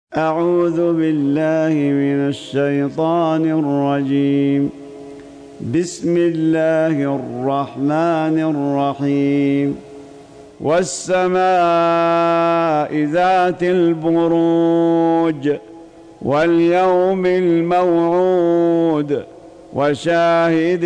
أعوذ بالله من الشيطان الرجيم. بسم الله الرحمن الرحيم. والسماء ذات البروج واليوم الموعود وشاهد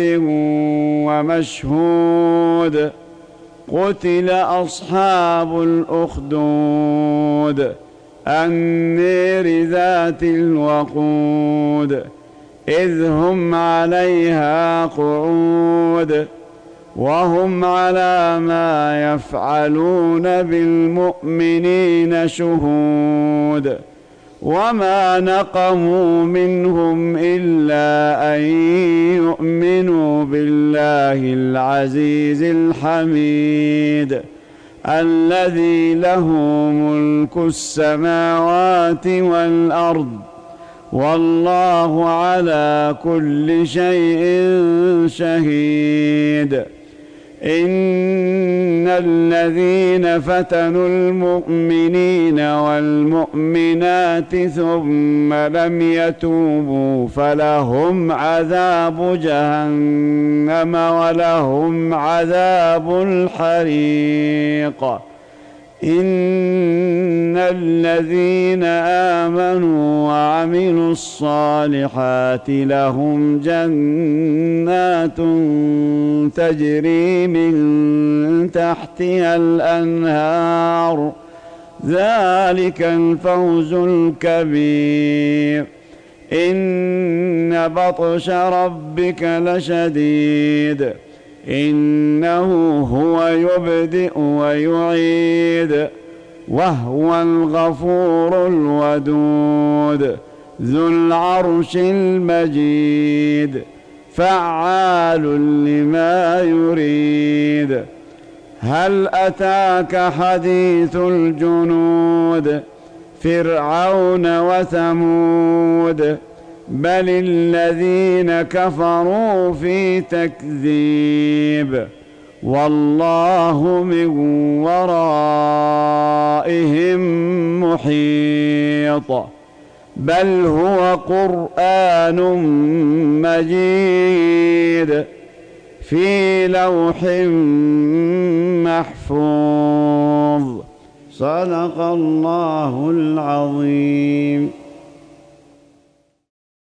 ومشهود. قتل أصحاب الأخدود النير ذات الوقود إذ هم عليها قعود وهم على ما يفعلون بالمؤمنين شهود. وما نقموا منهم إلا أن يؤمنوا بالله العزيز الحميد الذي له ملك السماوات والأرض والله على كل شيء شهيد. إن الذين فتنوا المؤمنين والمؤمنات ثم لم يتوبوا فلهم عذاب جهنم ولهم عذاب الحريق. إن الذين آمنوا وعملوا الصالحات لهم جنات تجري من تحتها الأنهار ذلك الفوز الكبير. إن بطش ربك لشديد إنه هو يبدئ ويعيد وهو الغفور الودود ذو العرش المجيد فعال لما يريد. هل أتاك حديث الجنود فرعون وثمود بل الذين كفروا في تكذيب والله من ورائهم محيط. بل هو قرآن مجيد في لوح محفوظ. صدق الله العظيم.